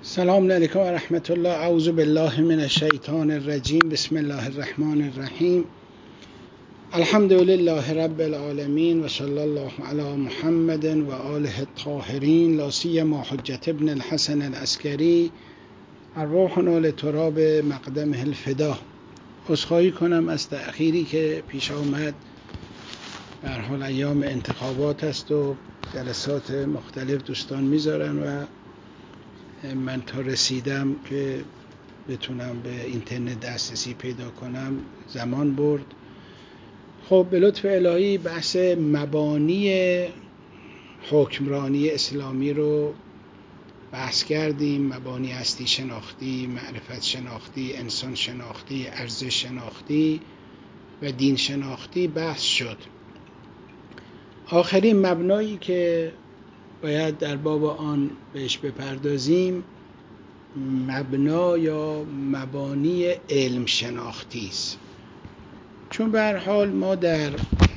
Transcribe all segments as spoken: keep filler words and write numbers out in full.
سلام علیکم و رحمت الله. اعوذ بالله من الشیطان الرجیم. بسم الله الرحمن الرحیم. الحمد لله رب العالمین و صلی الله علی محمد و آله الطاهرین، لا سیما حجت ابن الحسن العسکری ارواحنا لتراب مقدمه الفدا. عذرخواهی کنم از تأخیری که پیش آمد. به هر حال ایام انتخابات است و جلسات مختلف دوستان میذارن و من تا رسیدم که بتونم به اینترنت دسترسی پیدا کنم زمان برد. خب به لطف الهی بحث مبانی حکمرانی اسلامی رو بحث کردیم. مبانی هستی شناختی، معرفت شناختی، انسان شناختی، ارزش شناختی و دین شناختی بحث شد. آخرین مبنایی که باید در باب آن بهش بپردازیم مبنا یا مبانی علم شناختی است، چون به هر حال ما در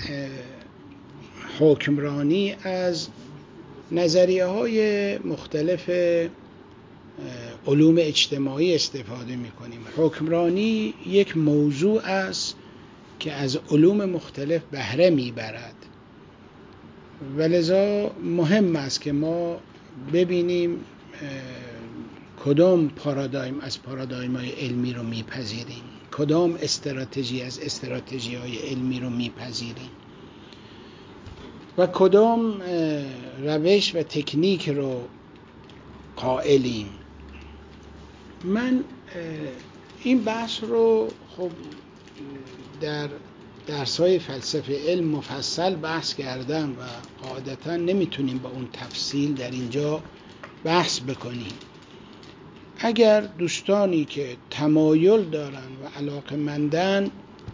حکمرانی از نظریه های مختلف علوم اجتماعی استفاده می کنیم. حکمرانی یک موضوع است که از علوم مختلف بهره می برد و لذا مهم است که ما ببینیم کدام پارادایم از پارادایم های علمی رو میپذیریم، کدام استراتژی از استراتژی های علمی رو میپذیریم و کدام روش و تکنیک رو قائلیم. من این بحث رو خب در درس‌های فلسفه علم مفصل بحث کردم و قاعدتاً نمیتونیم با اون تفصیل در اینجا بحث بکنیم. اگر دوستانی که تمایل دارن و علاقه‌مندن،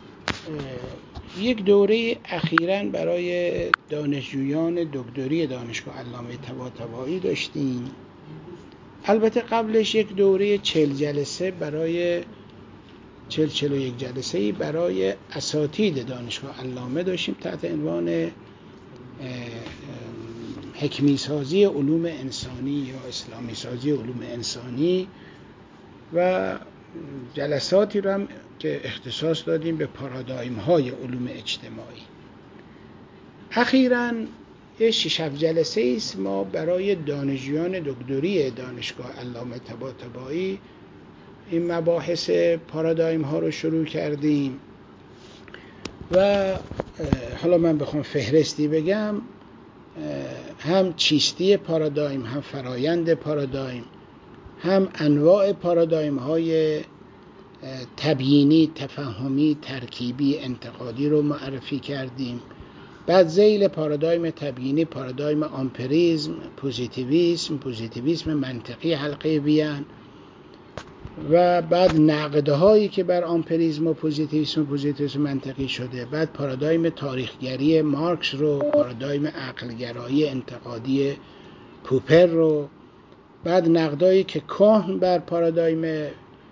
یک دوره اخیراً برای دانشجویان دکتری دانشگاه علامه طباطبایی داشتیم. البته قبلش یک دوره چهل جلسه برای چهل چهل و یک جلسه‌ای برای اساتید دانشگاه علامه داشتیم تحت عنوان حکمی سازی علوم انسانی یا اسلامی سازی علوم انسانی و جلساتی رو هم که اختصاص دادیم به پارادایم های علوم اجتماعی. اخیراً یه شش هفت جلسه است ما برای دانشجویان دکتری دانشگاه علامه طباطبایی این مباحث پارادایم ها رو شروع کردیم و حالا من بخوام فهرستی بگم، هم چیستی پارادایم، هم فرایند پارادایم، هم انواع پارادایم های تبیینی، تفهمی، ترکیبی، انتقادی رو معرفی کردیم. بعد ذیل پارادایم تبیینی پارادایم آمپریزم، پوزیتیویسم، پوزیتیویسم منطقی حلقه وین و بعد نقدهایی که بر آمپریزم و پوزیتیویسم و پوزیتیویسم منطقی شده. بعد پارادایم تاریخگری مارکس رو، پارادایم عقلگرایی انتقادی پوپر رو، بعد نقدایی که کهن بر پارادایم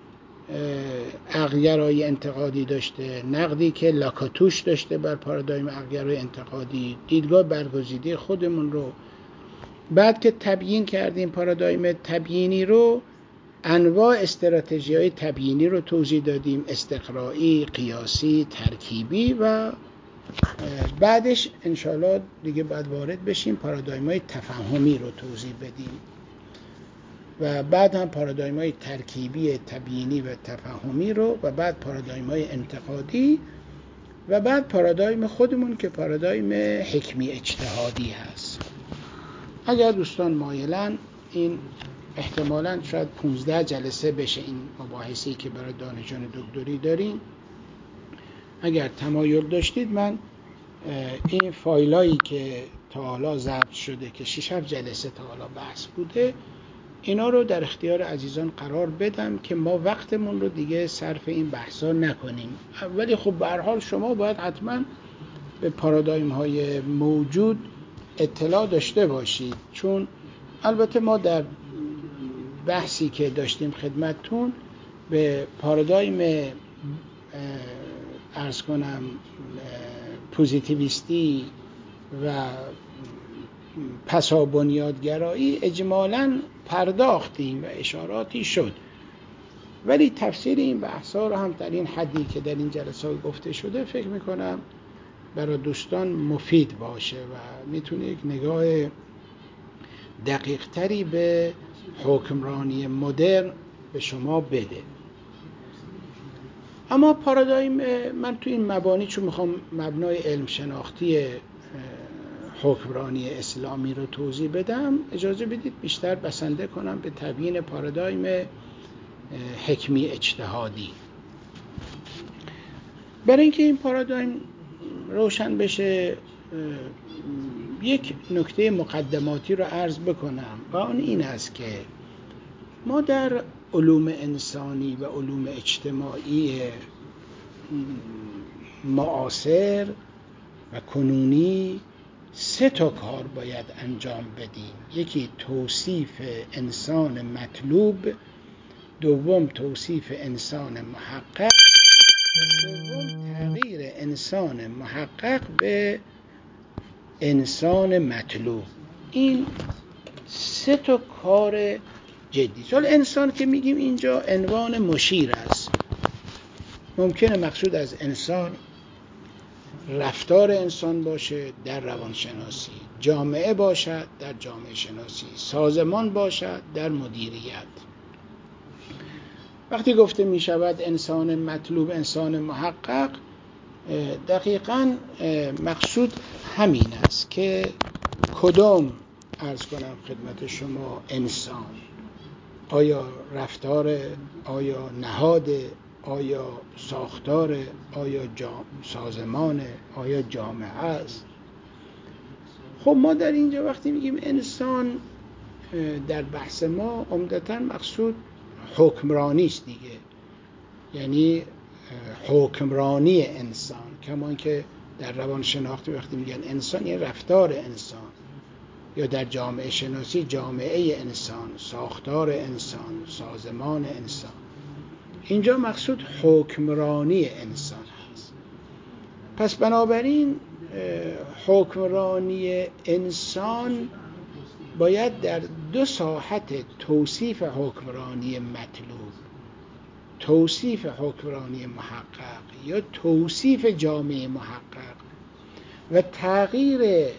عقلگرایی انتقادی داشته، نقدی که لاکاتوش داشته بر پارادایم عقلگرایی انتقادی، دیدگاه برگزیده خودمون رو. بعد که تبیین کردیم پارادایم تبیینی رو، انواع استراتژی های تبیینی رو توضیح دادیم، استقرایی، قیاسی، ترکیبی و بعدش انشاءالله دیگه بعد وارد بشیم پارادایم های تفهمی رو توضیح بدیم و بعد هم پارادایم های ترکیبی، تبیینی و تفهمی رو و بعد پارادایم های انتقادی و بعد پارادایم خودمون که پارادایم حکمی اجتهادی هست. اگر دوستان مایلن این احتمالاً شاید پانزده جلسه بشه این مباحثی که برای دانشجویان دکتری داریم. اگر تمایل داشتید من این فایلایی که تا حالا ضبط شده که شش هفت جلسه تا حالا بحث بوده، اینا رو در اختیار عزیزان قرار بدم که ما وقتمون رو دیگه صرف این بحثا نکنیم. ولی خب به هر حال شما باید حتما به پارادایم های موجود اطلاع داشته باشید، چون البته ما در بحثی که داشتیم خدمتتون به پارادایم عرض کنم پوزیتیویستی و پسا بنیادگرایی اجمالاً پرداختیم و اشاراتی شد، ولی تفسیر این بحثا رو هم در این حدی که در این جلسات گفته شده فکر میکنم برای دوستان مفید باشه و میتونه یک نگاه دقیق تری به حکمرانی مدرن به شما بده. اما پارادایم، من تو این مبانی چون میخوام مبنای علم شناختی حکمرانی اسلامی رو توضیح بدم، اجازه بدید بیشتر بسنده کنم به تبیین پارادایم حکمی اجتهادی. برای اینکه این پارادایم روشن بشه یک نکته مقدماتی رو عرض بکنم و آن این است که ما در علوم انسانی و علوم اجتماعی معاصر و کنونی سه تا کار باید انجام بدیم. یکی توصیف انسان مطلوب، دوم توصیف انسان محقق و سوم تغییر انسان محقق به انسان مطلوب. این سه تا کار جدی. حالا انسان که میگیم اینجا عنوان مشیر است. ممکنه مقصود از انسان رفتار انسان باشه در روانشناسی، جامعه باشد در جامعه شناسی، سازمان باشد در مدیریت. وقتی گفته می شود انسان مطلوب، انسان محقق، دقیقاً مقصود همین است که کدام عرض کنم خدمت شما انسان، آیا رفتار، آیا نهاد، آیا ساختار، آیا سازمان، آیا جامعه است. خب ما در اینجا وقتی میگیم انسان در بحث ما عمدتاً مقصود حکمرانی است دیگه، یعنی حکمرانی انسان. کما که در روانشناختی وقتی میگن انسان یعنی رفتار انسان، یا در جامعه شناسی جامعه انسان، ساختار انسان، سازمان انسان. اینجا مقصود حکمرانی انسان هست. پس بنابراین حکمرانی انسان باید در دو ساحت توصیف حکمرانی مطلوب، توصیف حکمرانی محقق یا توصیف جامعه محقق و تغییر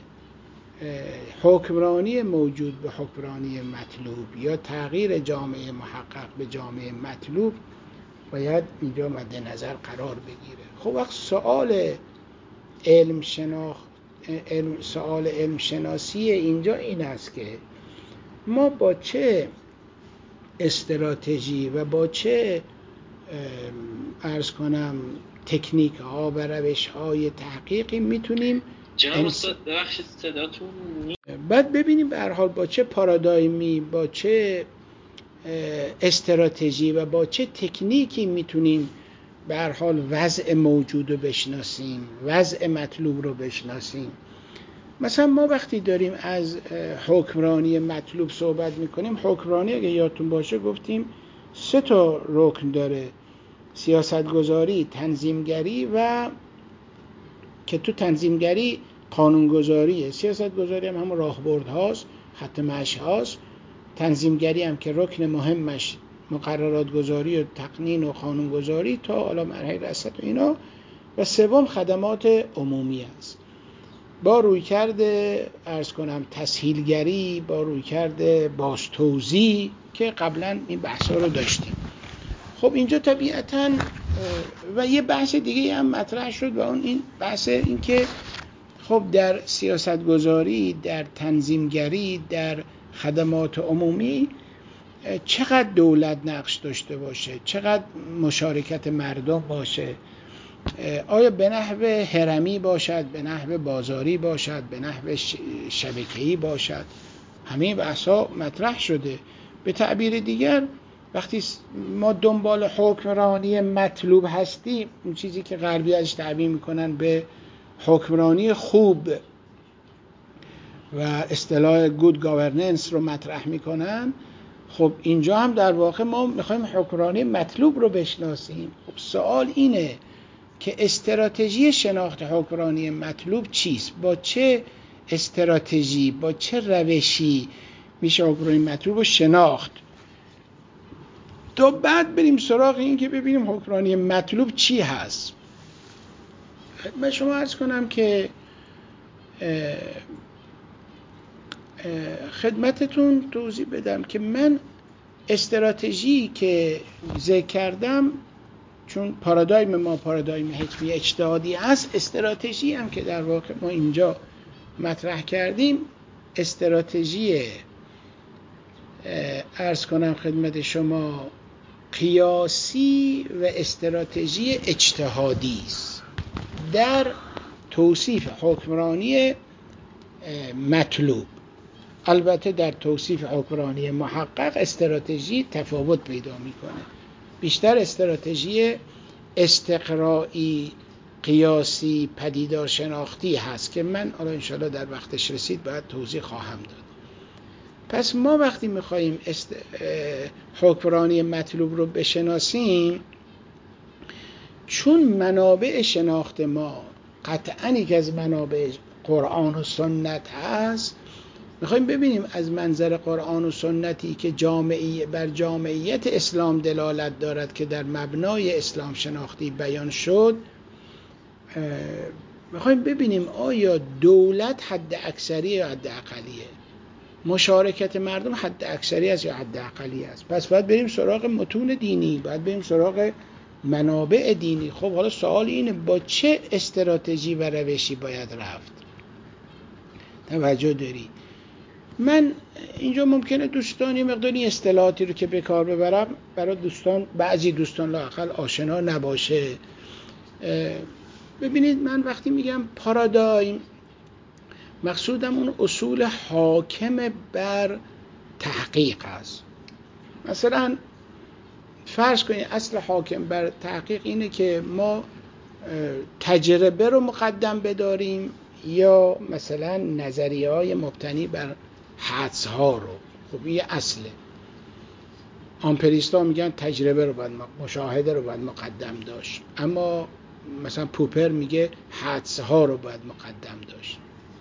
حکمرانی موجود به حکمرانی مطلوب یا تغییر جامعه محقق به جامعه مطلوب باید اینجا مد نظر قرار بگیره. خب وقت سوال علم شناخت علم سوال علم شناسی اینجا این است که ما با چه استراتژی و با چه عرض کنم تکنیک ها و روش های تحقیقی میتونیم جناب استاد ببخشید صداتون بعد ببینیم به هر حال با چه پارادایمی، با چه استراتژی و با چه تکنیکی میتونیم به هر حال وضع موجود رو بشناسیم، وضع مطلوب رو بشناسیم. مثلا ما وقتی داریم از حکمرانی مطلوب صحبت میکنیم، حکمرانی اگه یادتون باشه گفتیم سه تا رکن داره: سیاستگذاری، تنظیمگری و که تو تنظیمگری قانونگذاریه، سیاستگذاری هم همون راهبرد هاست، خط مشی هاست، تنظیمگری هم که رکن مهمش مقررات گذاری و تقنین و قانونگذاری تا حالا مرحله رصد و اینا، و سوم خدمات عمومی است با رویکرد عرض کنم تسهیلگری، با رویکرد بازتوزیع که قبلا این بحثا رو داشتیم. خب اینجا طبیعتاً و یه بحث دیگه هم مطرح شد و اون این بحث این که خب در سیاستگذاری، در تنظیمگری، در خدمات عمومی چقدر دولت نقش داشته باشه، چقدر مشارکت مردم باشه، آیا به نحو هرمی باشد، به نحو بازاری باشد، به نحو شبکه‌ای باشد. همه بحثا مطرح شده. به تعبیر دیگر وقتی ما دنبال حکمرانی مطلوب هستیم، اون چیزی که غربی ازش تعبیر میکنن به حکمرانی خوب و اصطلاح گود گاورننس رو مطرح میکنن، خب اینجا هم در واقع ما میخوایم حکمرانی مطلوب رو بشناسیم. خب سوال اینه که استراتژی شناخت حکمرانی مطلوب چیست؟ با چه استراتژی، با چه روشی میشه حکمرانی مطلوب رو شناخت، تا بعد بریم سراغ این که ببینیم حکمرانی مطلوب چی هست. من شما عرض کنم که خدمتتون توضیح بدم که من استراتژی که ذکر کردم، چون پارادایم ما پارادایم حکمی اجتهادی هست، استراتژی هم که در واقع ما اینجا مطرح کردیم استراتژی عرض کنم خدمت شما قیاسی و استراتژی اجتهادی است در توصیف حکمرانی مطلوب. البته در توصیف حکمرانی محقق استراتژی تفاوت پیدا میکنه، بیشتر استراتژی استقرایی قیاسی پدیدار شناختی هست که من حالا انشاءالله در وقتش رسید باید توضیح خواهم داد. پس ما وقتی میخواییم است... حکمرانی مطلوب رو بشناسیم، چون منابع شناخت ما قطعاً یکی از منابع قرآن و سنت هست، میخوایم ببینیم از منظر قرآن و سنتی که جامعی بر جامعیت اسلام دلالت دارد که در مبنای اسلام شناختی بیان شد، میخوایم ببینیم آیا دولت حد اکثری یا حد اقلیه، مشارکت مردم حد اکثری است یا حد اقلی است. پس باید بریم سراغ متون دینی، باید بریم سراغ منابع دینی. خب حالا سوال اینه با چه استراتژی و روشی باید رفت؟ توجه داری؟ من اینجا ممکنه دوستان یه مقداری اصطلاحاتی رو که به کار ببرم برای دوستان، بعضی دوستان لااقل آشنا نباشه. ببینید من وقتی میگم پارادایم، مقصودم اون اصول حاکم بر تحقیق است. مثلا فرض کنید اصل حاکم بر تحقیق اینه که ما تجربه رو مقدم بداریم یا مثلا نظریه های مبتنی بر حدس ها رو. خب این اصله. آمپریستا میگن تجربه رو باید، مشاهده رو باید مقدم داشت، اما مثلا پوپر میگه حدس ها رو باید مقدم داشت.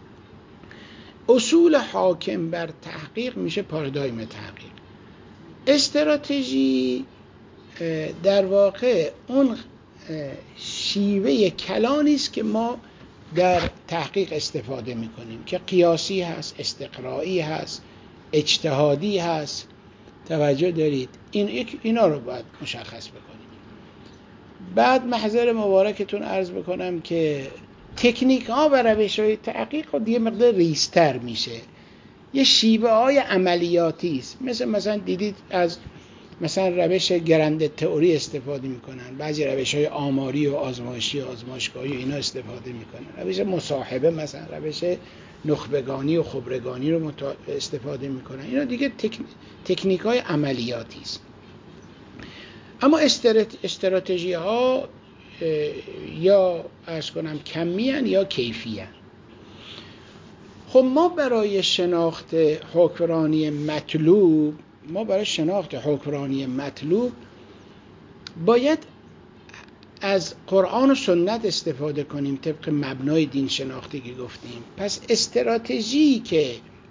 اصول حاکم بر تحقیق میشه پارادایم تحقیق. استراتژی در واقع اون شیوه کلانی است که ما در تحقیق استفاده میکنیم که قیاسی هست، استقرایی هست، اجتهادی هست. توجه دارید؟ این اینا رو باید مشخص بکنیم. بعد محضر مبارکتون عرض بکنم که تکنیک ها و روش های تحقیق خود یه مقدار ریزتر میشه، یه شیوه های عملیاتی است. مثل مثلا دیدید از مثلا روش گرند تئوری استفاده میکنن، بعضی روش های آماری و آزمایشی و آزمایشگاهی و اینا استفاده میکنن، روش مصاحبه مثلا روش نخبگانی و خبرگانی رو استفاده میکنن. اینا دیگه تک... تکنیک های عملیاتی است. اما استراتژی ها یا عرض کنم کمی هن یا کیفی هن. خب ما برای شناخت حکمرانی مطلوب ما برای شناخت حکمرانی مطلوب باید از قرآن و سنت استفاده کنیم طبق مبنای دین شناختی که گفتیم. پس استراتژی که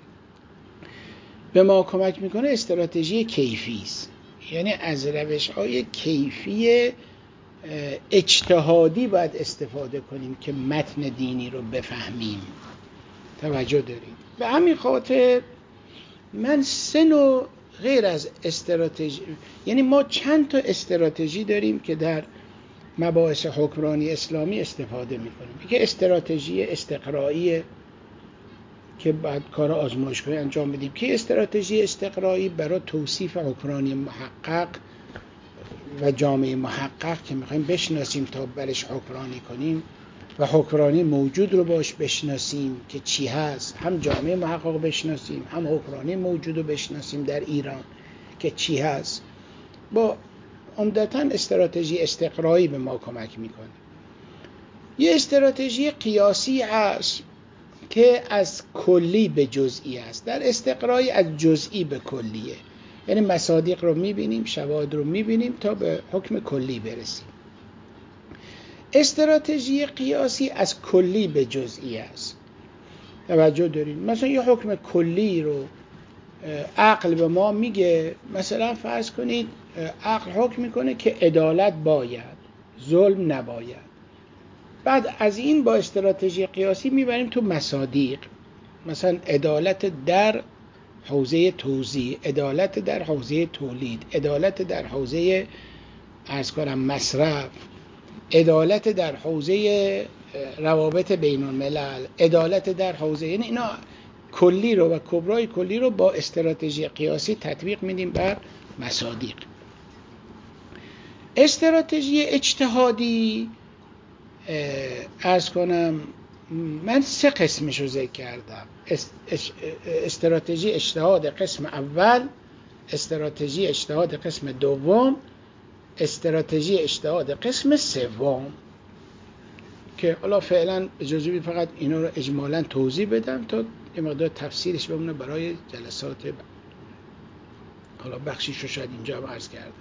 به ما کمک میکنه استراتژی کیفی است، یعنی از روش‌های کیفی اجتهادی باید استفاده کنیم که متن دینی رو بفهمیم. توجه دارید؟ به همین خاطر من سه نوع غیر از استراتژی، یعنی ما چند تا استراتژی داریم که در مباحث حکمرانی اسلامی استفاده میکنیم. یکی استراتژی استقرایی که بعد کار آزمایشگاهی انجام بدیم، که استراتژی استقرایی برای توصیف حکمرانی محقق و جامعه محقق که میخوایم بشناسیم تا برش حکمرانی کنیم و حکمرانی موجود رو باش بشناسیم که چی هست، هم جامعه محقق بشناسیم هم حکمرانی موجود رو بشناسیم در ایران که چی هست. با عمدتاً استراتژی استقرایی به ما کمک میکنه. یه استراتژی قیاسی هست که از کلی به جزئی است. در استقرایی از جزئی به کلیه، یعنی مصادیق رو میبینیم، شواهد رو میبینیم تا به حکم کلی برسیم. استراتژی قیاسی از کلی به جزئی است. توجه دارین؟ مثلا یه حکم کلی رو عقل به ما میگه، مثلا فرض کنید عقل حکم میکنه که عدالت باید، ظلم نباید. بعد از این با استراتژی قیاسی میبریم تو مصادیق، مثلا عدالت در حوزه توزیع، عدالت در حوزه تولید، عدالت در حوزه عرض کنم مصرف، عدالت در حوزه روابط بین الملل، عدالت در حوزه، یعنی اینا کلی رو و کبرای کلی رو با استراتژی قیاسی تطبیق میدیم بر مصادیق. استراتژی اجتهادی عرض کنم من سه قسمش رو ذکر کردم: استراتژی اجتهاد قسم اول، استراتژی اجتهاد قسم دوم، استراتژی اجتهاد قسم سوم، که حالا فعلا اجازه بدید فقط اینا رو اجمالاً توضیح بدم تا یه مقدار تفصیلش بمونه برای جلسات بعد. حالا بخشیش رو شاید اینجا هم عرض کردم.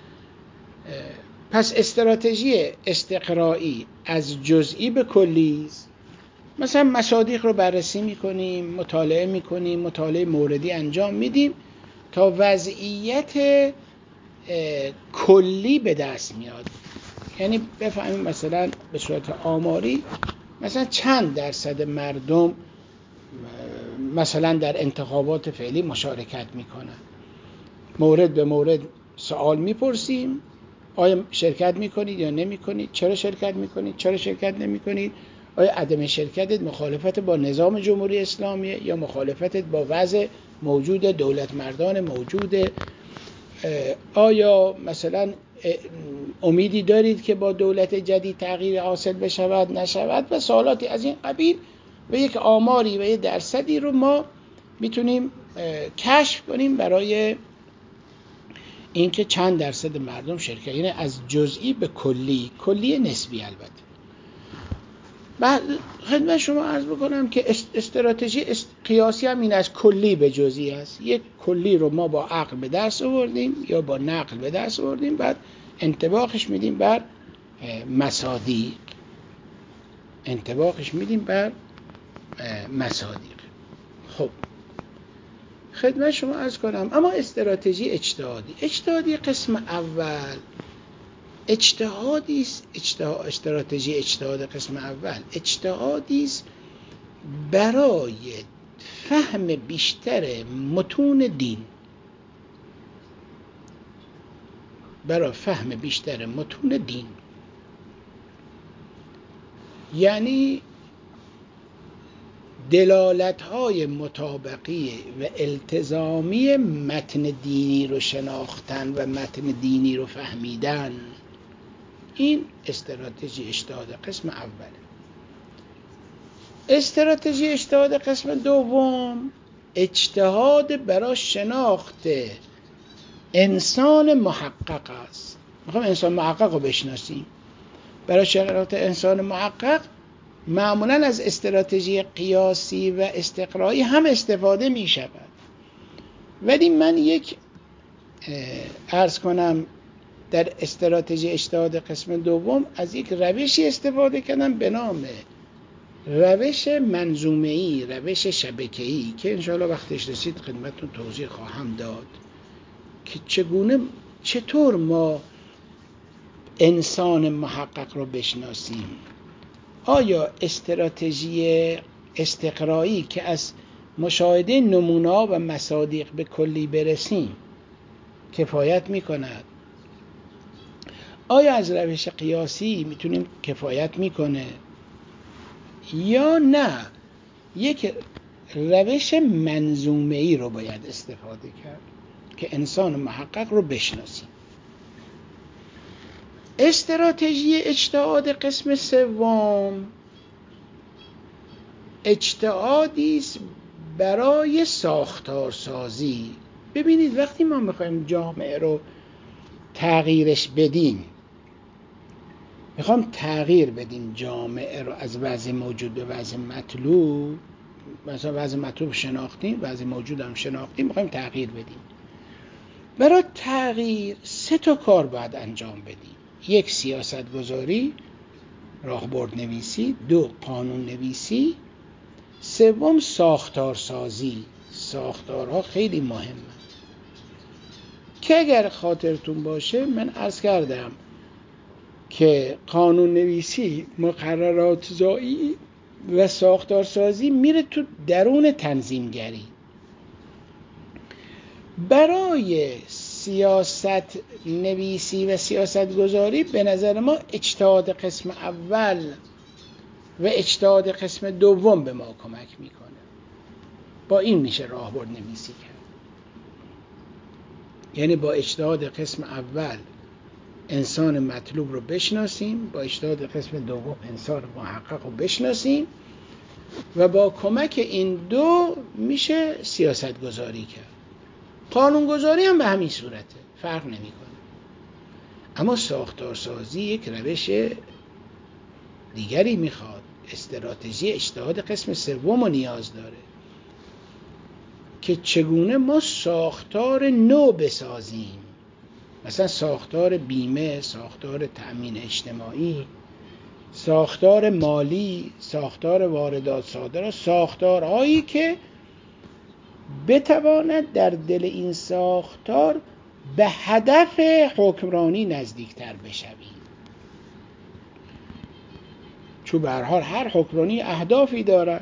پس استراتژی استقرایی از جزئی به کلی است. مثلا مصادیق رو بررسی میکنیم، مطالعه میکنیم، مطالعه موردی انجام میدیم تا وضعیت کلی به دست میاد. یعنی بفهمیم مثلا به صورت آماری مثلا چند درصد مردم مثلا در انتخابات فعلی مشارکت میکنن. مورد به مورد سوال میپرسیم: آیا شرکت میکنید یا نمیکنید؟ چرا شرکت میکنید؟ چرا شرکت نمیکنید؟ آیا عدم شرکتت مخالفت با نظام جمهوری اسلامیه یا مخالفتت با وضع موجود دولت مردان موجوده؟ آیا مثلا امیدی دارید که با دولت جدید تغییر حاصل بشود نشود؟ و سوالاتی از این قبیل. و یک آماری و یک درصدی رو ما میتونیم کشف کنیم برای اینکه چند درصد مردم شرکت، یعنی از جزئی به کلی، کلی نسبی البته. بعد خدمت شما عرض بکنم که استراتژی قیاسی هم این از کلی به جزئی است. یک کلی رو ما با عقل به دست آوردیم یا با نقل به دست آوردیم، بعد انطباقش میدیم بر مصادیق، انطباقش میدیم بر مصادیق. خب خدمت شما عرض کنم اما استراتژی اجتهادی، اجتهادی قسم اول اجتهادی است. اجتهاد استراتژی اجتهاد قسم اول اجتهادی است برای فهم بیشتر متون دین، برای فهم بیشتر متون دین. یعنی دلالت‌های مطابقی و التزامی متن دینی رو شناختن و متن دینی رو فهمیدن. این استراتژی اجتهاد قسم اول. استراتژی اجتهاد قسم دوم اجتهاد برای شناخت انسان محقق است. میخوام انسان محقق رو بشناسیم. برای شناخت انسان محقق معمولاً از استراتژی قیاسی و استقرایی هم استفاده می شود، ولی من یک عرض کنم در استراتژی اجتهاد قسم دوم از یک روشی استفاده کردم به نام روش منظومه‌ای، روش شبکه‌ای، که انشاءالله وقتش رسید خدمتتون توضیح خواهم داد که چگونه چطور ما انسان محقق رو بشناسیم. آیا استراتژی استقرایی که از مشاهده نمونه‌ها و مصادیق به کلی برسیم کفایت می‌کند؟ آیا از روش قیاسی میتونیم کفایت میکنه یا نه یک روش منظومه‌ای رو باید استفاده کرد که انسان محقق رو بشناسیم؟ استراتژی اجتهاد قسم سوم اجتهادی است برای ساختارسازی. ببینید وقتی ما میخوایم جامعه رو تغییرش بدیم، میخوام تغییر بدیم جامعه رو از وضع موجود به وضع مطلوب، مثلا وضع مطلوب شناختیم، وضع موجود هم شناختیم، میخوایم تغییر بدیم. برای تغییر سه تا کار باید انجام بدیم: یک سیاست گذاری، راهبرد نویسی، دو قانون نویسی، سوم ساختارسازی. ساختارها خیلی مهمه که اگر خاطرتون باشه من عرض کردم که قانون نویسی، مقررات زایی و ساختارسازی میره تو درون تنظیمگری. برای سیاست نویسی و سیاست گذاری به نظر ما اجتهاد قسم اول و اجتهاد قسم دوم به ما کمک میکنه. با این میشه راهبرد نویسی کرد. یعنی با اجتهاد قسم اول انسان مطلوب رو بشناسیم، با اجتهاد قسم دوم انسان محقق رو بشناسیم و با کمک این دو میشه سیاست گذاری کرد. قانون گذاری هم به همین صورته، فرق نمیکنه. اما ساختارسازی یک روش دیگری میخواد. استراتژی اجتهاد قسم سوم رو نیاز داره که چگونه ما ساختار نو بسازیم. مثلا ساختار بیمه، ساختار تأمین اجتماعی، ساختار مالی، ساختار واردات صادرات، ساختارهایی که بتواند در دل این ساختار به هدف حکمرانی نزدیکتر بشویم. چون به هر حال هر حکمرانی اهدافی دارد.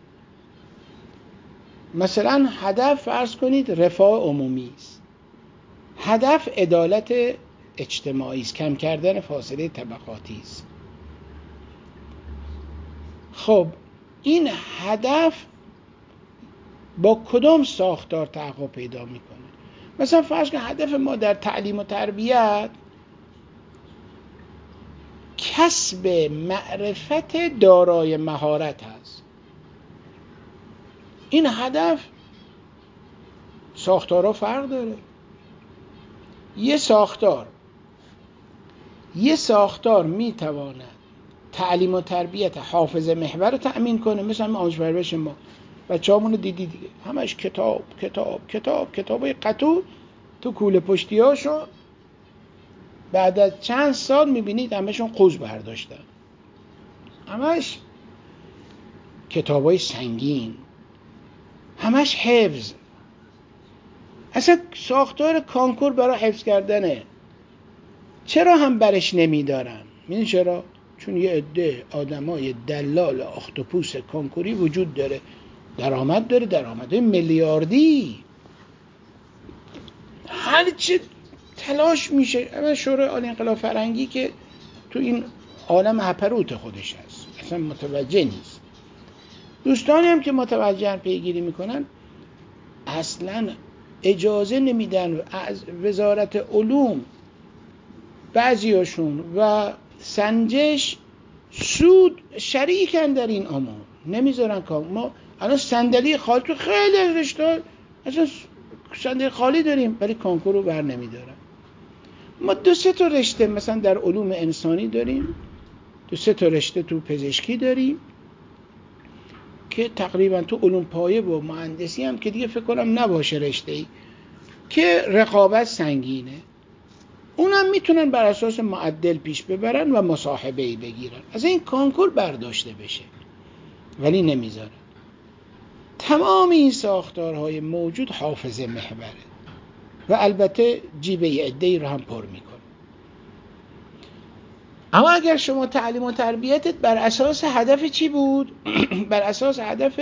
مثلا هدف فرض کنید رفاه عمومی است، هدف عدالت اجتماعی است، کم کردن فاصله طبقاتی است. خب این هدف با کدام ساختار تحقق پیدا میکنه؟ مثلا فرض کن هدف ما در تعلیم و تربیت کسب معرفت دارای مهارت هست. این هدف ساختارها فرق داره. یه ساختار یه ساختار میتواند تعلیم و تربیت حافظه محور رو تأمین کنه. مثلا آموزش پرورش ما بچه‌هامون رو دیدی دیگه، همش کتاب کتاب کتاب کتابای قطو تو کوله پشتیاشو بعد از چند سال میبینید همشون قوز برداشتن، همش کتابای سنگین، همش حفظ. اصلا ساختار کانکور برای حفظ کردنه. چرا هم برش نمیدارن؟ میدونی چرا؟ چون یه عده آدمای دلال اختاپوس کانکوری وجود داره، درآمد داره، درآمد میلیاردی. هر چه تلاش میشه، اما شورای عالی انقلاب فرهنگی که تو این عالم هپروت خودش هست، اصلا متوجه نیست. دوستانی هم که متوجه پیگیری میکنن اصلا اجازه نمیدن. از وزارت علوم بعضیاشون و سنجش سود شریکن در این امور، نمیذارن کار. ما الان صندلی خالی تو خیلی از رشته اصلا صندلی خالی داریم ولی کانکور رو بر نمیدارن. ما دو سه تا رشته مثلا در علوم انسانی داریم، دو سه تا رشته تو پزشکی داریم که تقریبا تو علوم پایه و مهندسی هم که دیگه فکر کنم نباشه رشته‌ای که رقابت سنگینه. اونم میتونن بر اساس معدل پیش ببرن و مصاحبه‌ای بگیرن، از این کانکور برداشته بشه، ولی نمیذارن. تمام این ساختارهای موجود حافظه محوره و البته جیب یه عده‌ای رو هم پر میکنه. اما اگر شما تعلیم و تربیتت بر اساس هدف چی بود؟ بر اساس هدف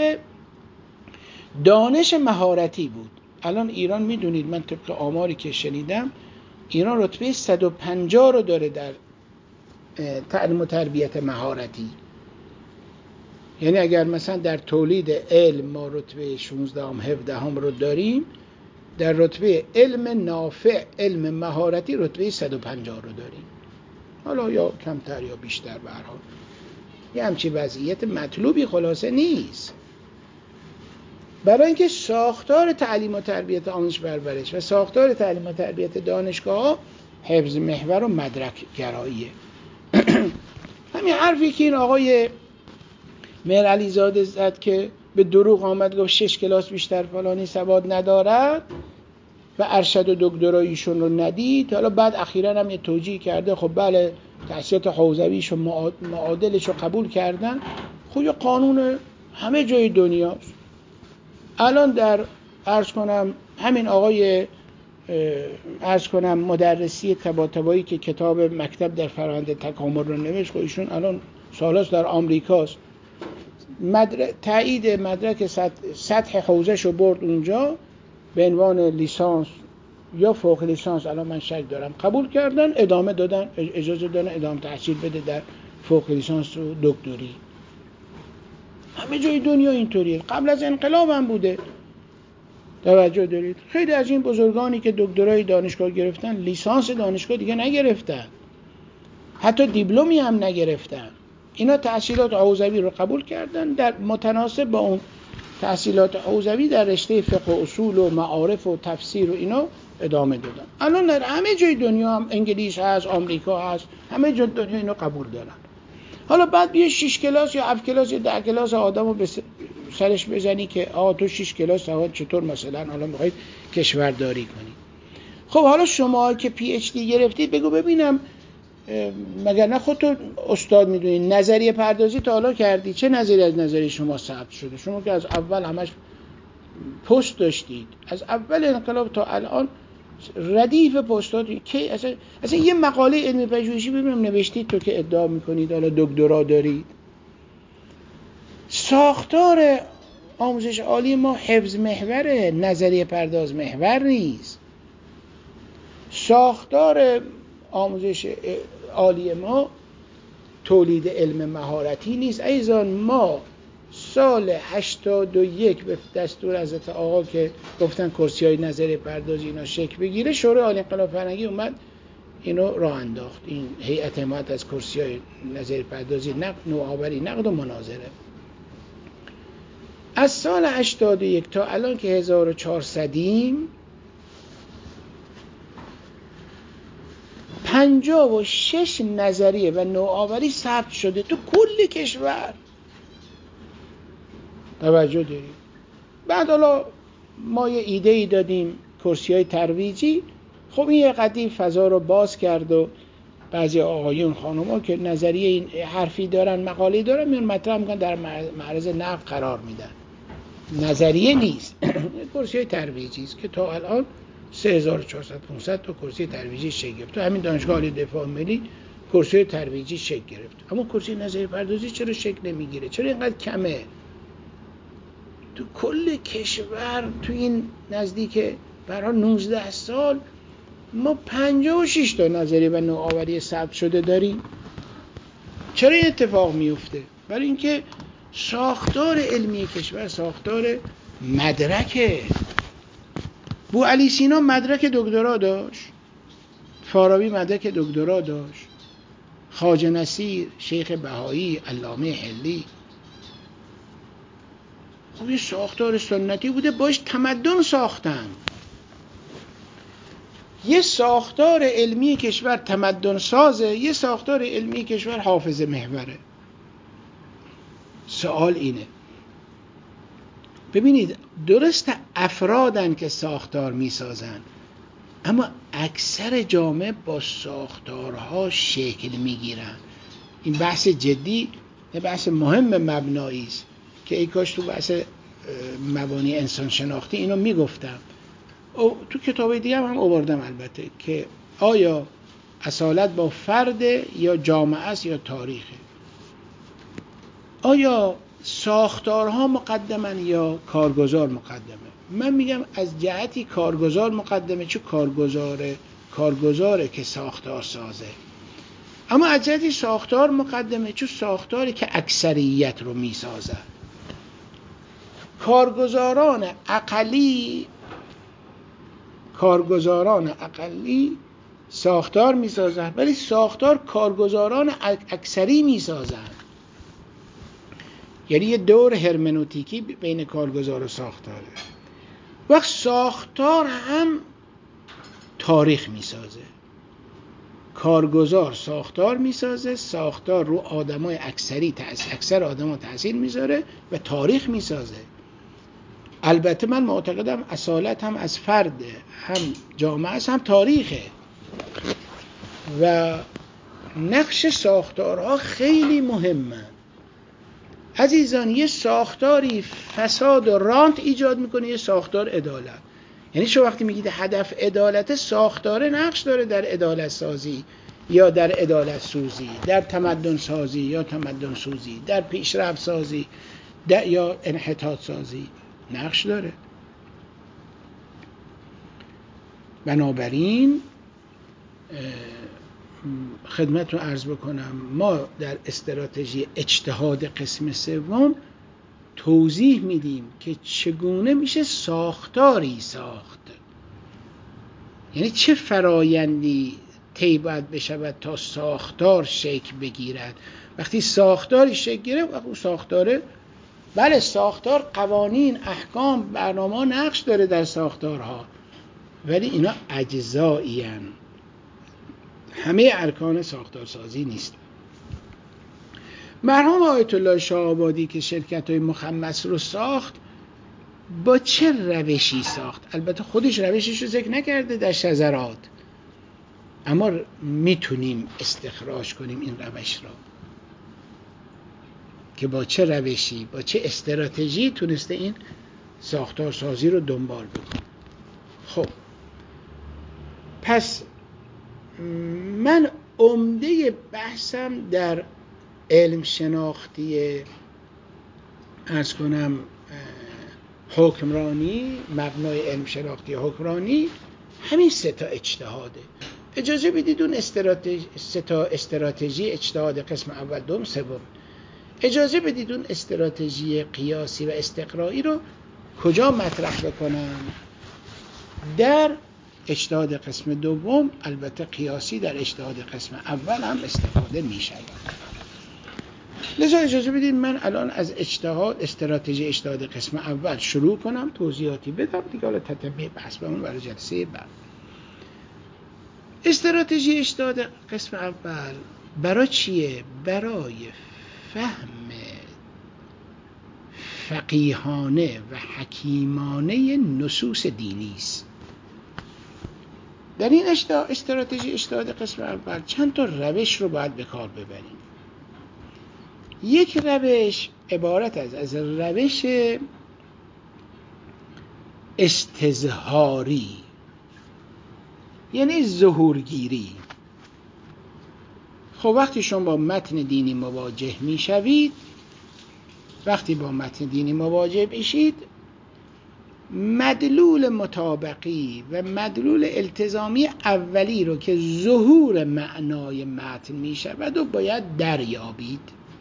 دانش مهارتی بود. الان ایران میدونید، من طبق آماری که شنیدم ایران رتبه صد و پنجاه رو داره در تعلیم و تربیت مهارتی. یعنی اگر مثلا در تولید علم ما رتبه شانزده هم هفده هم رو داریم، در رتبه علم نافع، علم مهارتی رتبه صد و پنجاه رو داریم. حالا یا کمتر یا بیشتر، به هر حال یه همچین وضعیت مطلوبی خلاصه نیست. برای اینکه ساختار تعلیم و تربیت آموزش پرورش و ساختار تعلیم و تربیت دانشگاه حفظ محور و مدرک گراییه. همین حرفی که این آقای مهر علیزاده زد که به دروغ آمد گفت شش کلاس بیشتر فلانی سواد ندارد و ارشد و دکتراییشون رو ندید، حالا بعد اخیراً هم یه توجیه کرده خب بله تحصیلات حوزویش و معادلش رو قبول کردن. خب یه قانون همه جای دنیاست. الان در عرض کنم همین آقای عرض کنم مدرسی طباطبایی که کتاب مکتب در فرآیند تکامل رو نوشت، ایشون الان سالاست در آمریکاست، مدر... تایید مدرک سطح, سطح حوزش رو برد اونجا به عنوان لیسانس یا فوق لیسانس، الان من شک دارم، قبول کردن، ادامه دادن، اجازه دادن ادامه تحصیل بده در فوق لیسانس و دکتری. همه جای دنیا اینطوریه. قبل از انقلاب هم بوده. توجه دارید؟ خیلی از این بزرگانی که دکترای دانشگاه گرفتن لیسانس دانشگاه دیگه نگرفتن، حتی دیپلمی هم نگرفتن. اینا تحصیلات حوزوی رو قبول کردن، در متناسب با اون تحصیلات حوزوی در رشته فقه و اصول و معارف و تفسیر و اینا ادامه دادن. الان در همه جای دنیا هم انگلیس هست، آمریکا هست، همه جای دنیا اینو قبول دارن. حالا بعد بیه شش کلاس یا هفت کلاس یا ده کلاس آدمو به سرش بزنی که آ تو شش کلاس سواد چطور مثلا حالا میخواید کشورداری کنی. خب حالا شما که پی اچ دی گرفتید بگو ببینم مگر نه خودتون استاد میدونی نظریه پردازی تا حالا کردی؟ چه نظری از نظریه شما ثبت شده؟ شما که از اول همش پست داشتید، از اول انقلاب تا الان ردیف پستات کی اصلا اصلا یه مقاله علمی پژوهشی ببینم نوشتید تو که ادعا میکنید حالا دکترا دارید؟ ساختار آموزش عالی ما حفظ محوره، نظریه پرداز محور نیست. ساختار آموزش عالی ما تولید علم مهارتی نیست. ایضا ما سال هشتاد و یک به دستور حضرت آقا که گفتن کرسی‌های نظریه پردازی اینا شکل بگیره، شورای عالی انقلاب فرهنگی اومد اینو راه انداخت، این هیئت حمایت از کرسی‌های نظریه پردازی، نقد نوآوری، نقد و مناظره. از سال هشتاد و یک تا الان که هزار و چهارصدیم پنجاه و شش نظریه و نوآوری ثبت شده تو کل کشور. توجه دارید؟ بعد حالا ما یه ایده ای دادیم کرسی‌های ترویجی، خب این یه قدیم فضا رو باز کرد و بعضی آقایون خانوما که نظریه این حرفی دارن مقاله دارن میون مطرح میکنن در معرض نقد قرار میدن. نظریه نیست، کرسی‌های ترویجی است که تا الان سه هزار و چهارصد پانصد تا کرسی ترویجی شکل گرفت. تو همین دانشگاه عالی دفاع ملی کرسی ترویجی شکل گرفت. اما کرسی نظریه پردازی چرا شکل نمیگیره؟ چرا اینقدر کمه؟ تو کل کشور تو این نزدیک برای نوزده سال ما پنجاه و شش تا نظریه و نوآوری ثبت شده داریم. چرا این اتفاق میفته؟ برای اینکه ساختار علمی کشور ساختار مدرکه. بو علی سینا مدرک دکترا داشت، فارابی مدرک دکترا داشت، خواجه نصیر، شیخ بهایی، علامه حلی. خب یه ساختار سنتی بوده، باش تمدن ساختن. یه ساختار علمی کشور تمدن سازه، یه ساختار علمی کشور حافظه محوره. سوال اینه، ببینید درست افرادن که ساختار میسازن، اما اکثر جامعه با ساختارها شکل میگیرن. این بحث جدی، یه بحث مهم مبنایی است که ای کاش تو بحث مبانی انسان شناختی اینو میگفتم. او تو کتابای دیگه هم, هم آوردم البته که آیا اصالت با فرد یا جامعه است یا تاریخه. آیا ساختارها مقدمن یا کارگزار مقدمه؟ من میگم از جهتی کارگزار مقدمه، چون کارگزاره کارگزاره که ساختار سازه. اما از جهتی ساختار مقدمه، چون ساختاری که اکثریت رو میسازه. کارگزاران اقلی کارگزاران اقلی ساختار میسازن، ولی ساختار کارگزاران اکثری میسازن. یعنی یه دور هرمنوتیکی بین کارگزار و ساختاره. وقت ساختار هم تاریخ میسازه. کارگزار ساختار میسازه، ساختار رو آدمای اکثری تأثیر اکثر آدما تأثیر میذاره و تاریخ میسازه. البته من معتقدم اصالت هم از فرد، هم جامعه است، هم تاریخه. و نقش ساختارها خیلی مهمه. عزیزان یه ساختاری فساد و رانت ایجاد میکنه، یه ساختار عدالت. یعنی شما وقتی میگید هدف عدالت، ساختاره نقش داره در عدالت سازی یا در عدالت سوزی، در تمدن سازی یا تمدن سوزی، در پیشرفت سازی در یا انحطاط سازی نقش داره. بنابراین خدمتتون عرض بکنم ما در استراتژی اجتهاد قسم سوم توضیح میدیم که چگونه میشه ساختاری ساخت، یعنی چه فرایندی طی باید بشود تا ساختار شکل بگیرد. وقتی ساختاری شکل گرفت، اون ساختاره، بله ساختار قوانین، احکام، برنامه نقش داره در ساختارها، ولی اینا اجزایی هستند، همه ارکان ساختارسازی نیست. مرحوم آیت الله شاه آبادی که شرکت‌های مخمس رو ساخت، با چه روشی ساخت؟ البته خودش روشش رو ذکر نکرده در شذرات، اما میتونیم استخراج کنیم این روش را که با چه روشی، با چه استراتژی تونسته این ساختارسازی رو دنبال بکنه. خب پس من عمده بحثم در علم شناختی عرض کنم حکمرانی، مبنای علم شناختی حکمرانی همین سه تا اجتهاده. اجازه بدید اون استراتژی سه تا استراتژی اجتهاد قسم اول، دوم، سوم، اجازه بدید اون استراتژی قیاسی و استقرایی رو کجا مطرح بکنم؟ در اجتهاد قسم دوم. البته قیاسی در اجتهاد قسم اول هم استفاده می شود. لذا اجازه بدید من الان از اجتهاد استراتژی اجتهاد قسم اول شروع کنم، توضیحاتی بدم دیگه، حالا تتبع بحث بمون برای جلسه بعد. استراتژی اجتهاد قسم اول برای چیه؟ برای فهم فقیهانه و حکیمانه نصوص دینی است. در این استراتژی اجتهاد قسم اول چند تا روش رو باید به کار ببریم. یک روش عبارت از از روش استظهاری، یعنی ظهورگیری. خب وقتی شما با متن دینی مواجه میشوید، وقتی با متن دینی مواجه بشید، مدلول مطابقی و مدلول التزامی اولی رو که ظهور معنای متن می شود و باید دریابید،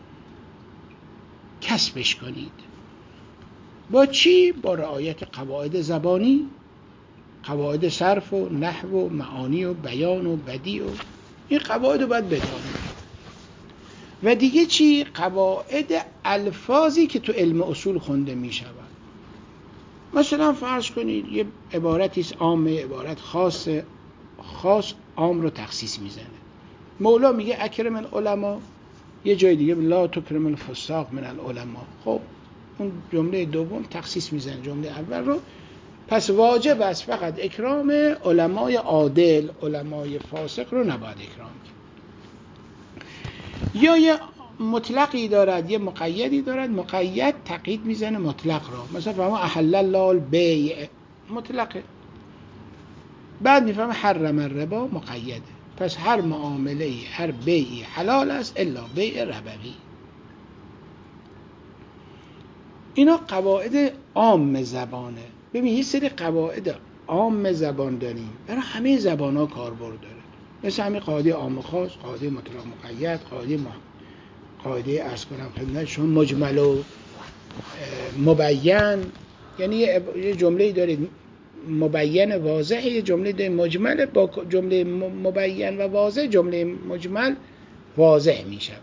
کسبش کنید. با چی؟ با رعایت قواعد زبانی، قواعد صرف و نحو و معانی و بیان و بدیع، و این قواعد رو باید بدانید. و دیگه چی؟ قواعد الفاظی که تو علم اصول خونده می شود. مثلا فرض کنید یه عبارتی است عامه، عبارت خاص، خاص عام رو تخصیص میزنه. مولا میگه اکرم العلماء، یه جای دیگه لا تکرم الفساق من العلماء. خب اون جمله دوم تخصیص میزنه جمله اول رو. پس واجب است فقط اکرام علمای عادل، علمای فاسق رو نباید اکرام کرد. یا یه مطلقی دارد، یه مقیدی دارد، مقید تقیید میزنه مطلق را. مثلا فهمه احل الله البیع، مطلقه. بعد میفهمه حرم الربا، مقیده. پس هر معامله، هر بیعی حلال است الا بیع ربوی. اینا قواعد عام زبانه. ببین یه سری قواعد عام زبان داریم، برای همه زبان ها کاربرد داره. مثل همین قاعده عام و خاص، قاعده مطلق مقید، قاعده مح... قاعده عرض کنم خدمت شما مجمل و مبین. یعنی یه جمله دارید مبین واضح، یه جمله دارید مجمل، با جمله مبین و واضح جمله مجمل واضح می شود.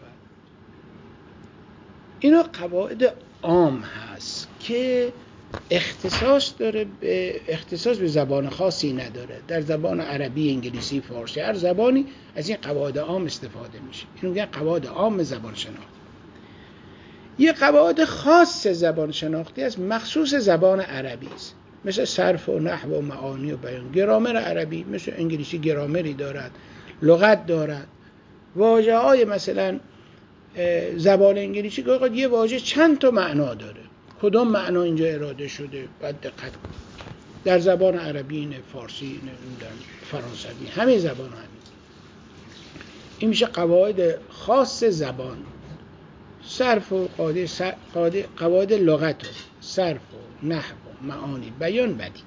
اینا قواعد عام هست که اختصاص داره به اختصاص به زبان خاصی نداره. در زبان عربی، انگلیسی، فارسی، هر زبانی از این قواعد عام استفاده میشه. اینو میگن قواعد عام زبان شناختی. یه قواعد خاص زبان شناختی است، مخصوص زبان عربی است، مثل صرف و نحو و معانی و بیان. گرامر عربی مثل انگلیسی گرامری دارد، لغت دارد. واژه‌های مثلا زبان انگلیسی که یه واژه چند تا معنا داره، کدوم معنا اینجا اراده شده باید دقت کن. در زبان عربی اینه، فارسی اینه، فرانسوی، همه زبان همین. این میشه قواعد خاص زبان، صرف و قاعده قاعده قواعد لغت و صرف و نحو و معانی، بیان، بدی.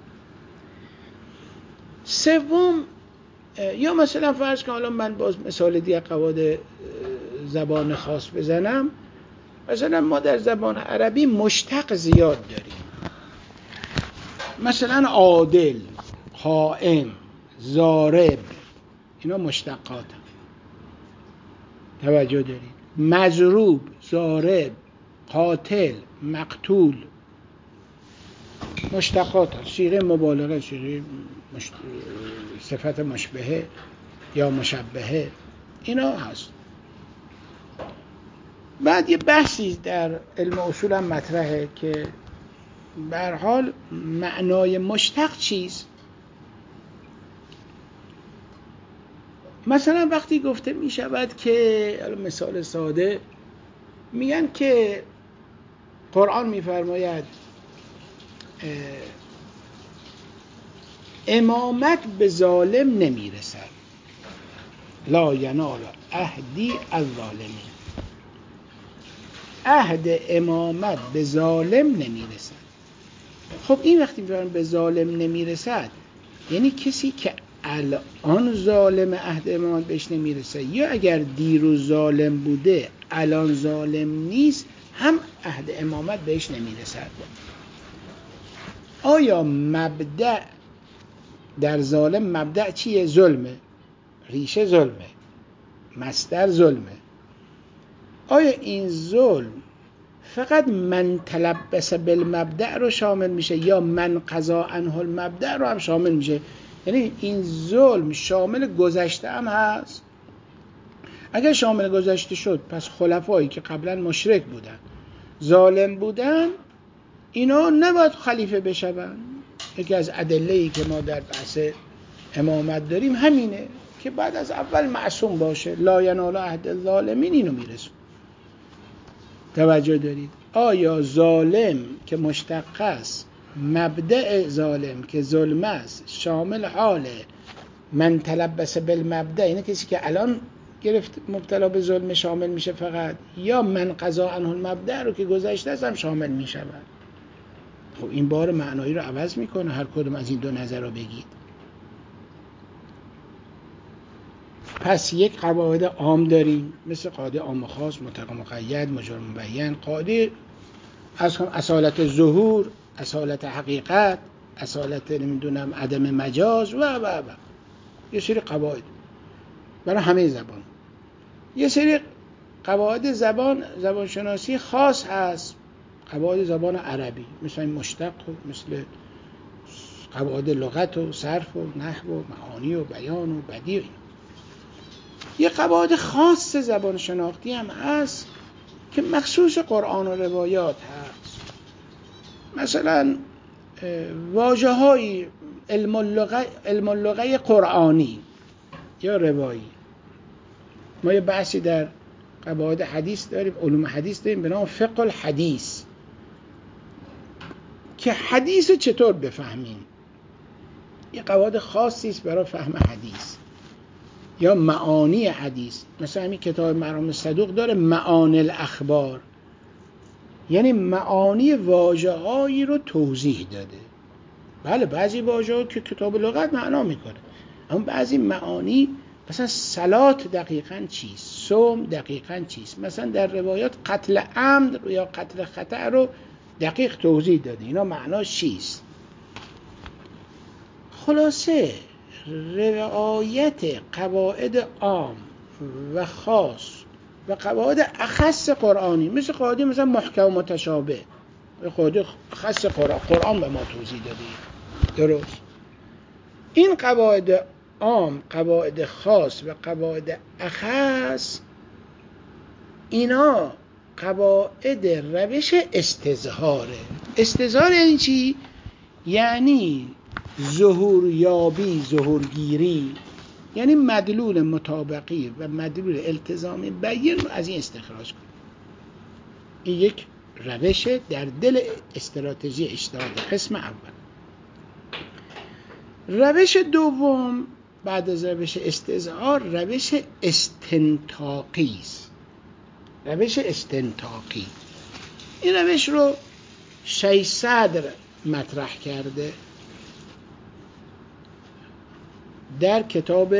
سوم، یا مثلا فرض کن حالا من باز مثال دیگه قواعد زبان خاص بزنم، مثلا ما در زبان عربی مشتق زیاد داریم، مثلا عادل، قائم، ضارب، اینا مشتقات هم. توجه دارید؟ مضروب، ضارب، قاتل، مقتول، مشتقات هم. صیغه مبالغه، صیغه مشت... صفت مشبهه یا مشبهه، اینا هست. بعد یه بحثی در علم اصول هم مطرحه که به هر حال معنای مشتق چیست. مثلا وقتی گفته می شود که، مثال ساده میگن که قرآن میفرماید امامت به ظالم نمیرسد، لا ینال عهدی الظالمین. عهد امامت به ظالم نمیرسد. خب این وقتی میفرماید به ظالم نمیرسد، یعنی کسی که الان ظالم عهد امامت بهش نمیرسه، یا اگر دیروز ظالم بوده الان ظالم نیست هم عهد امامت بهش نمیرسد. آیا مبدأ در ظالم، مبدأ چیه؟ ظلمه، ریشه ظلمه، مصدر ظلمه. آیا این ظلم فقط من تلبس بالمبدأ رو شامل میشه یا من قضا عنه المبدأ رو هم شامل میشه؟ یعنی این ظلم شامل گذشته هم هست؟ اگر شامل گذشته شد، پس خلفایی که قبلا مشرک بودن، ظالم بودن، اینا نباید خلیفه بشون. یکی از ادله‌ای که ما در بحث امامت داریم همینه که بعد از اول معصوم باشه، لا ینال عهد الظالمین، اینو میرسون. توجه دارید؟ آیا ظالم که مشتق است، مبدأ ظالم که ظلم است، شامل حال من تلبس بالمبدأ، اینه کسی که الان گرفت مبتلا به ظلم شامل میشه فقط، یا من قضا عنه المبدأ رو که گذشته است هم شامل میشه؟ خب این بار معنایی رو عوض میکنه هر کدوم از این دو نظر رو بگید. پس یک قواعد عام داریم مثل قاعده عام و خاص، مطلق و مقید، مجرد مبین، قاعده از هم اصالت ظهور، اصالت حقیقت، اصالت نمیدونم عدم مجاز و و و یه سری قواعد برای همه زبان. یه سری قواعد زبان زبان شناسی خاص هست، قواعد زبان عربی، مثل مشتق و مثل قواعد لغت و صرف و نحو و معانی و بیان و بدیع و این. یه قواعد خاص زبان شناختی هم هست که مخصوص قرآن و روایات هست. مثلا واژه های علم اللغه علم اللغه قرآنی یا روایی. ما یه بحثی در قواعد حدیث داریم، علوم حدیث داریم به نام فقه الحدیث، که حدیث چطور بفهمیم. یه قواعد خاصی است برای فهم حدیث یا معانی حدیث. مثلا همین کتاب مرام الصدوق داره معانی الاخبار، یعنی معانی واژه‌هایی رو توضیح داده. بله بعضی واژه‌ها که کتاب لغت معنا میکنه، اما بعضی معانی، مثلا صلات دقیقاً چیست، صوم دقیقاً چیست. مثلا در روایات قتل عمد یا قتل خطأ رو دقیق توضیح داده، اینا معناش چیست. خلاصه رعایت قواعد عام و خاص و قواعد اخص قرآنی، مثل قاعده مثلا محکم و متشابه، قاعده خاص قرآن قرآن به ما توضیح داده. درست. این قواعد عام، قواعد خاص و قواعد اخص، اینا قواعد روش استظهاره. استظهار یعنی چی؟ یعنی ظهور یابی، ظهورگیری یعنی مدلول مطابقی و مدلول التزامی بیان رو از این استخراج کنیم. این یک روش در دل استراتژی اجتهاد قسم اول. روش دوم بعد از روش استظهار روش استنطاقی است. روش استنطاقی این روش رو شیخ صدر مطرح کرده در کتاب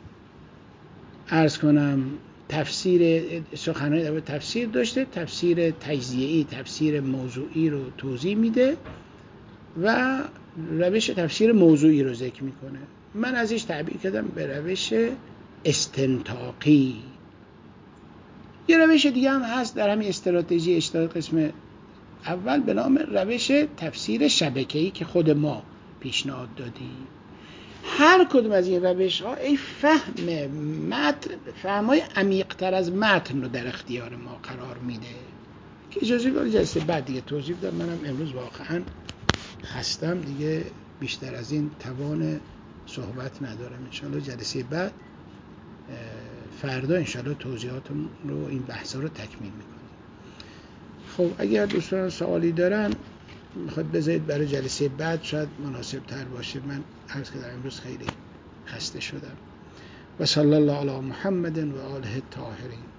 عرض کنم تفسیر، سخنرانی در تفسیر داشته، تفسیر تجزیه‌ای، تفسیر موضوعی رو توضیح میده و روش تفسیر موضوعی رو ذکر میکنه. من ازش تعبیر کردم به روش استنطاقی. یه روش دیگه هم هست در همین استراتژی اجتهاد قسم اول به نام روش تفسیر شبکه‌ای که خود ما پیشنهاد دادیم. هر کدوم از این روش ها ای فهم متن، فهمای عمیق تر از متن رو در اختیار ما قرار میده که اجازه بدید جلسه بعد دیگه توضیح بدم. منم امروز واقعا خستم دیگه، بیشتر از این توان صحبت ندارم. انشالله جلسه بعد فردا انشالله توضیحات رو این بحثا رو تکمیل میکنیم. خب اگر دوستان سوالی دارن میخواد بذارید برای جلسه بعد، شاید مناسب تر باشه. من عرض کردم امروز خیلی خسته شدم. و صلی الله علی محمد و آله الطاهرین.